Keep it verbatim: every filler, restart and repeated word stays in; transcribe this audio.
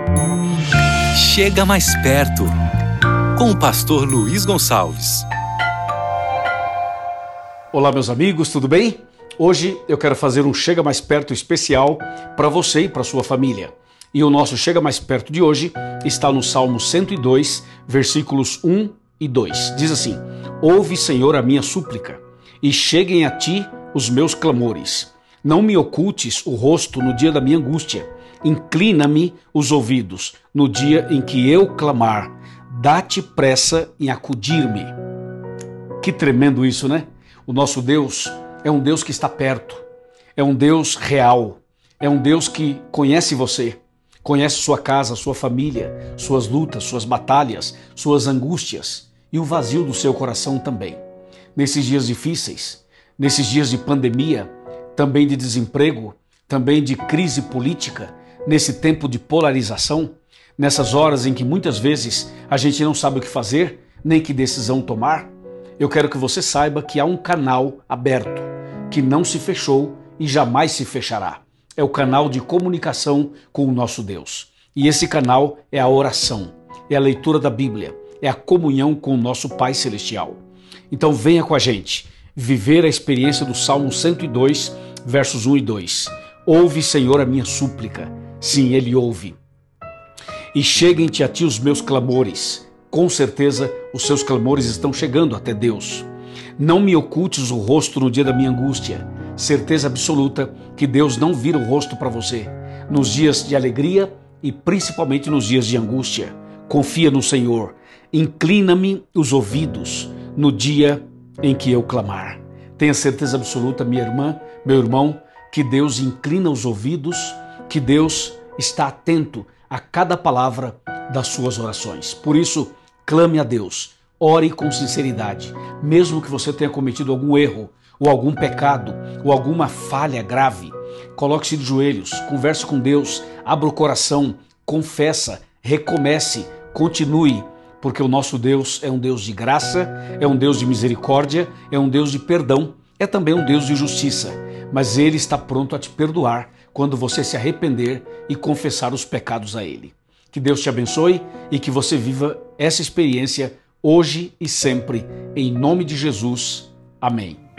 Chega mais perto, com o pastor Luiz Gonçalves. Olá, meus amigos, tudo bem? Hoje eu quero fazer um Chega Mais Perto especial para você e para sua família. E o nosso Chega Mais Perto de hoje está no Salmo cento e dois, versículos um e dois. Diz assim: Ouve, Senhor, a minha súplica, e cheguem a ti os meus clamores. Não me ocultes o rosto no dia da minha angústia. Inclina-me os ouvidos no dia em que eu clamar. Dá-te pressa em acudir-me. Que tremendo isso, né? O nosso Deus é um Deus que está perto, é um Deus real, é um Deus que conhece você, conhece sua casa, sua família, suas lutas, suas batalhas, suas angústias e o vazio do seu coração também. Nesses dias difíceis, nesses dias de pandemia, também de desemprego, também de crise política, nesse tempo de polarização, nessas horas em que muitas vezes a gente não sabe o que fazer, nem que decisão tomar, eu quero que você saiba que há um canal aberto, que não se fechou e jamais se fechará. É o canal de comunicação com o nosso Deus. E esse canal é a oração, é a leitura da Bíblia, é a comunhão com o nosso Pai Celestial. Então venha com a gente viver a experiência do Salmo cento e dois, versos um e dois. Ouve, Senhor, a minha súplica. Sim, Ele ouve. E cheguem-te a ti os meus clamores. Com certeza, os seus clamores estão chegando até Deus. Não me ocultes o rosto no dia da minha angústia. Certeza absoluta que Deus não vira o rosto para você nos dias de alegria e principalmente nos dias de angústia. Confia no Senhor. Inclina-me os ouvidos no dia em que eu clamar. Tenha certeza absoluta, minha irmã, meu irmão, que Deus inclina os ouvidos, que Deus está atento a cada palavra das suas orações. Por isso, clame a Deus, ore com sinceridade, mesmo que você tenha cometido algum erro, ou algum pecado, ou alguma falha grave. Coloque-se de joelhos, converse com Deus, abra o coração, confessa, recomece, continue, porque o nosso Deus é um Deus de graça, é um Deus de misericórdia, é um Deus de perdão, é também um Deus de justiça, mas Ele está pronto a te perdoar quando você se arrepender e confessar os pecados a Ele. Que Deus te abençoe e que você viva essa experiência hoje e sempre, em nome de Jesus. Amém.